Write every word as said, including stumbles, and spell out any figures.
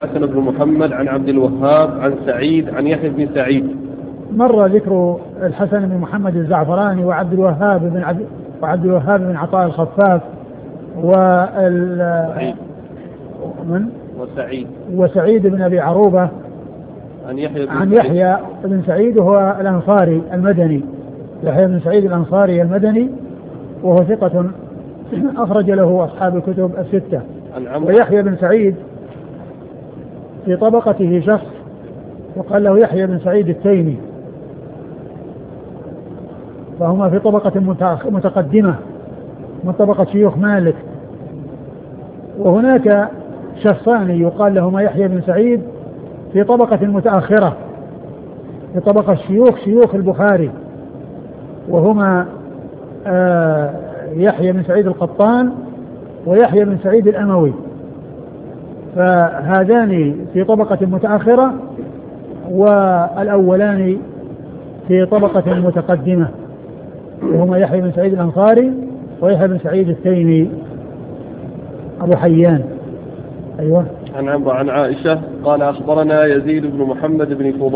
الحسن بن محمد عن عبد الوهاب عن سعيد عن يحيى بن سعيد. مر ذكر الحسن بن محمد الزعفراني وعبد الوهاب بن عبد وعبد الوهاب بن عطاء الخفاف وال من وسعيد وسعيد بن أبي عروبة عن يحيى بن, عن يحيى بن سعيد وهو الأنصاري المدني. يحيى بن سعيد الأنصاري المدني وهو ثقة أخرج له أصحاب الكتب الستة. ويحيى بن سعيد في طبقته شخص وقال له يحيى بن سعيد التيمي، فهما في طبقة متقدمة من طبقة شيوخ مالك. وهناك شخصان يقال لهما يحيى بن سعيد في طبقة متأخرة في طبقة شيوخ شيوخ البخاري، وهما آه يحيى بن سعيد القطان ويحيى بن سعيد الأموي، فهذان في طبقة متأخرة والأولان في طبقة متقدمة، وهما يحيى بن سعيد الأنصاري ويحيى بن سعيد التيمي أبو حيان. أيوة. عن عن عائشة قال أخبرنا يزيد بن محمد بن فضيل